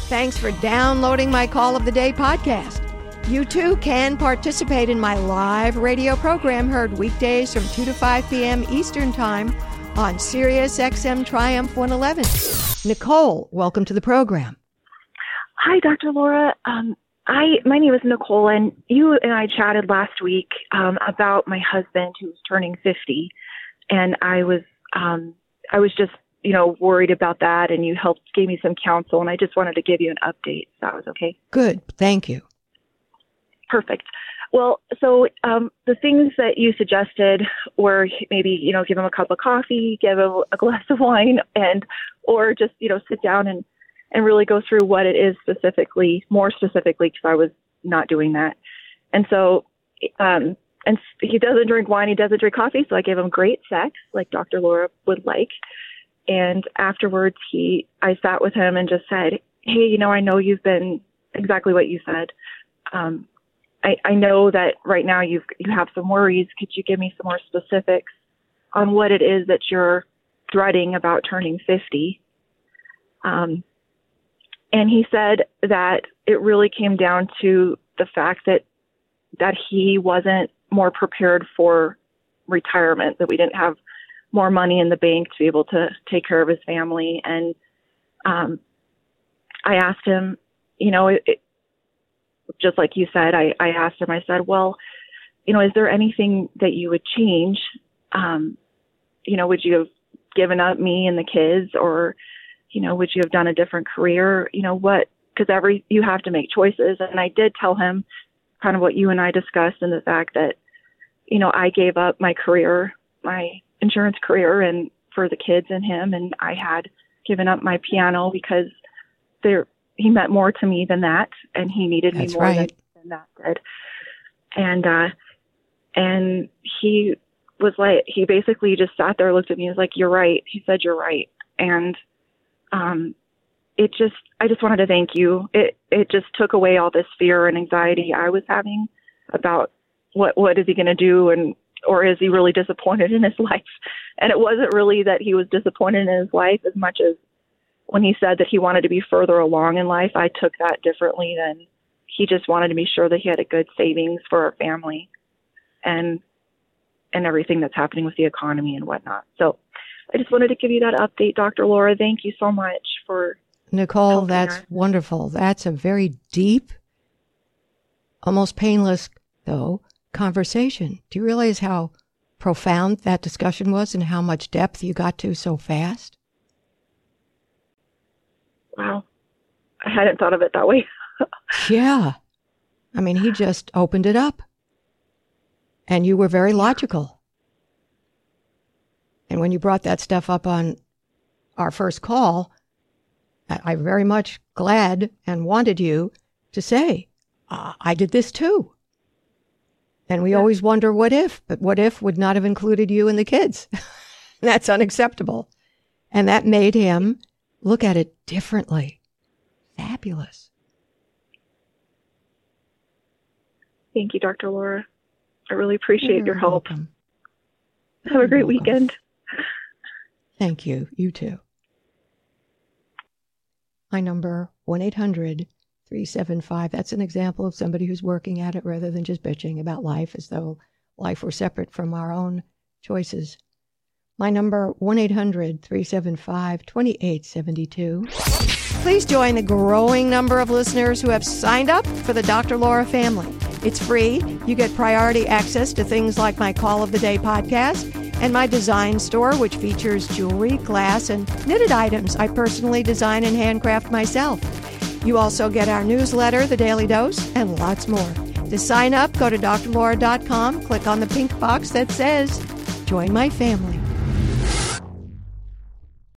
Thanks for downloading my Call of the Day podcast. You too can participate in my live radio program heard weekdays from 2 to 5 p.m. Eastern Time on Sirius XM Triumph 111. Nicole, welcome to the program. Hi, Dr. Laura. My name is Nicole, and you and I chatted last week about my husband who's turning 50, and I was just worried about that, and you gave me some counsel, and I just wanted to give you an update. So that was okay. Good, thank you. Perfect. Well, so the things that you suggested were maybe give him a cup of coffee, give him a glass of wine, or just sit down and really go through what it is more specifically, because I was not doing that. And so, and he doesn't drink wine, he doesn't drink coffee, so I gave him great sex, like Dr. Laura would like. And afterwards, I sat with him and just said, hey, I know you've been exactly what you said. I know that right now you have some worries. Could you give me some more specifics on what it is that you're dreading about turning 50? And he said that it really came down to the fact that he wasn't more prepared for retirement, that we didn't have more money in the bank to be able to take care of his family. And I asked him, just like you said, I asked him, I said, well, is there anything that you would change? Would you have given up me and the kids, or, would you have done a different career? Because you have to make choices. And I did tell him kind of what you and I discussed, and the fact that, I gave up my career, my insurance career, and for the kids and him, and I had given up my piano because he meant more to me than that, and he needed me more than that did. And he was like, he basically just sat there, looked at me, and was like, you're right. He said, you're right. And I just wanted to thank you. It just took away all this fear and anxiety I was having about what is he going to do, or is he really disappointed in his life? And it wasn't really that he was disappointed in his life as much as when he said that he wanted to be further along in life. I took that differently than he just wanted to be sure that he had a good savings for our family and everything that's happening with the economy and whatnot. So I just wanted to give you that update, Dr. Laura. Thank you so much for Nicole, that's wonderful. That's a very deep, almost painless, though, conversation. Do you realize how profound that discussion was and how much depth you got to so fast? Wow. I hadn't thought of it that way. Yeah. I mean, he just opened it up. And you were very logical. And when you brought that stuff up on our first call, I very much glad and wanted you to say, I did this too. And we always wonder what if, but what if would not have included you and the kids. That's unacceptable. And that made him look at it differently. Fabulous. Thank you, Dr. Laura. I really appreciate your help. Welcome. Have a great weekend. Thank you. You too. My number, 1-800-375. That's an example of somebody who's working at it rather than just bitching about life as though life were separate from our own choices. My number, 1-800-375-2872. Please join the growing number of listeners who have signed up for the Dr. Laura family. It's free. You get priority access to things like my Call of the Day podcast and my design store, which features jewelry, glass, and knitted items I personally design and handcraft myself. You also get our newsletter, The Daily Dose, and lots more. To sign up, go to drlaura.com, click on the pink box that says, Join My Family.